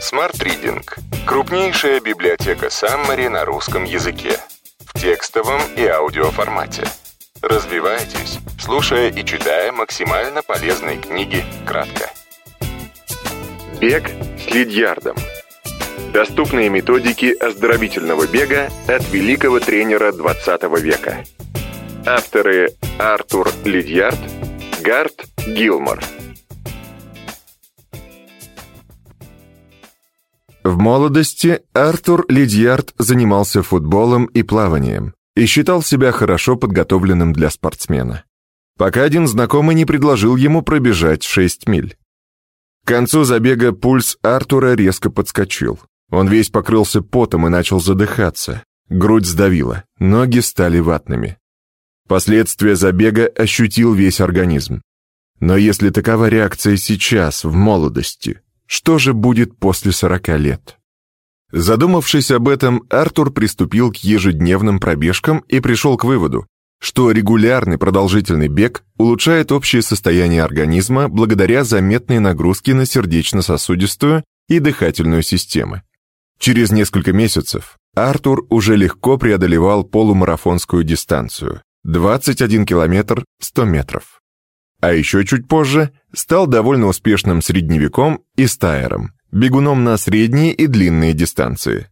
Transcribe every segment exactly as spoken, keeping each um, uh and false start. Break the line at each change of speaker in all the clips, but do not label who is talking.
Smart Reading – крупнейшая библиотека Summary на русском языке. В текстовом и аудиоформате. Развивайтесь, слушая и читая максимально полезные книги кратко. Бег с лидьярдом. Доступные методики оздоровительного бега от великого тренера двадцатого века. Авторы Артур Лидьярд, Гарт Гилмор.
В молодости Артур Лидьярд занимался футболом и плаванием и считал себя хорошо подготовленным для спортсмена, пока один знакомый не предложил ему пробежать шесть миль. К концу забега пульс Артура резко подскочил. Он весь покрылся потом и начал задыхаться. Грудь сдавила, ноги стали ватными. Последствия забега ощутил весь организм. Но если такова реакция сейчас, в молодости, что же будет после сорока лет? Задумавшись об этом, Артур приступил к ежедневным пробежкам и пришел к выводу, что регулярный продолжительный бег улучшает общее состояние организма благодаря заметной нагрузке на сердечно-сосудистую и дыхательную системы. Через несколько месяцев Артур уже легко преодолевал полумарафонскую дистанцию – двадцать один километр сто метров. А еще чуть позже стал довольно успешным средневеком и стайером, бегуном на средние и длинные дистанции.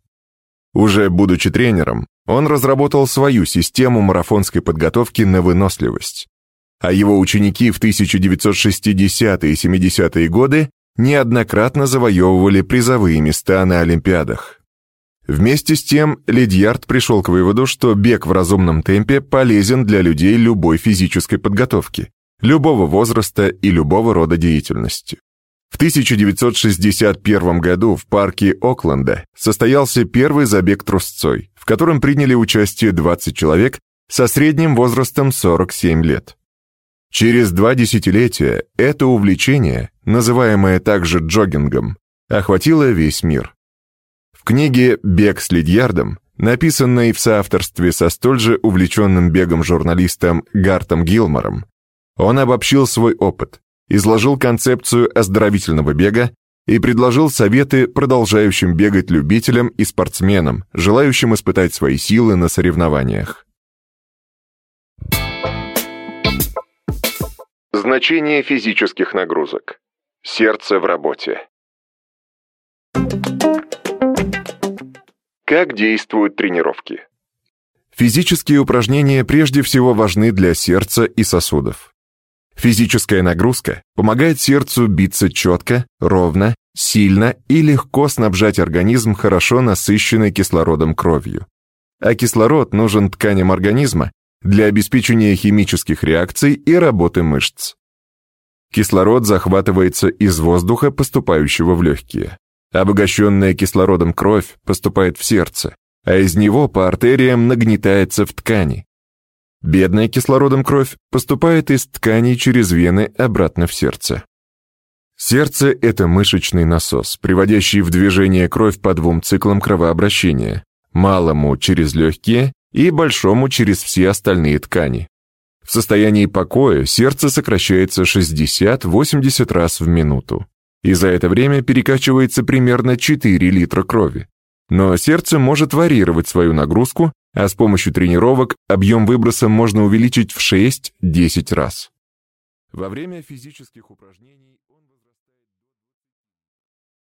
Уже будучи тренером, он разработал свою систему марафонской подготовки на выносливость, а его ученики в тысяча девятьсот шестидесятые и семидесятые годы неоднократно завоевывали призовые места на Олимпиадах. Вместе с тем, Лидьярд пришел к выводу, что бег в разумном темпе полезен для людей любой физической подготовки, любого возраста и любого рода деятельности. В тысяча девятьсот шестьдесят первом году в парке Окленда состоялся первый забег трусцой, в котором приняли участие двадцать человек со средним возрастом сорок семь лет. Через два десятилетия это увлечение, называемое также джогингом, охватило весь мир. В книге «Бег с Лидьярдом», написанной в соавторстве со столь же увлеченным бегом журналистом Гартом Гилмором, он обобщил свой опыт, изложил концепцию оздоровительного бега и предложил советы продолжающим бегать любителям и спортсменам, желающим испытать свои силы на соревнованиях.
Значение физических нагрузок. Сердце в работе. Как действуют тренировки?
Физические упражнения прежде всего важны для сердца и сосудов. Физическая нагрузка помогает сердцу биться четко, ровно, сильно и легко снабжать организм хорошо насыщенной кислородом кровью. А кислород нужен тканям организма для обеспечения химических реакций и работы мышц. Кислород захватывается из воздуха, поступающего в легкие. Обогащенная кислородом кровь поступает в сердце, а из него по артериям нагнетается в ткани. Бедная кислородом кровь поступает из тканей через вены обратно в сердце. Сердце – это мышечный насос, приводящий в движение кровь по двум циклам кровообращения – малому через легкие и большому через все остальные ткани. В состоянии покоя сердце сокращается шестьдесят-восемьдесят раз в минуту, и за это время перекачивается примерно четыре литра крови. Но сердце может варьировать свою нагрузку, а с помощью тренировок объем выброса можно увеличить в шесть-десять раз. Во время физических упражнений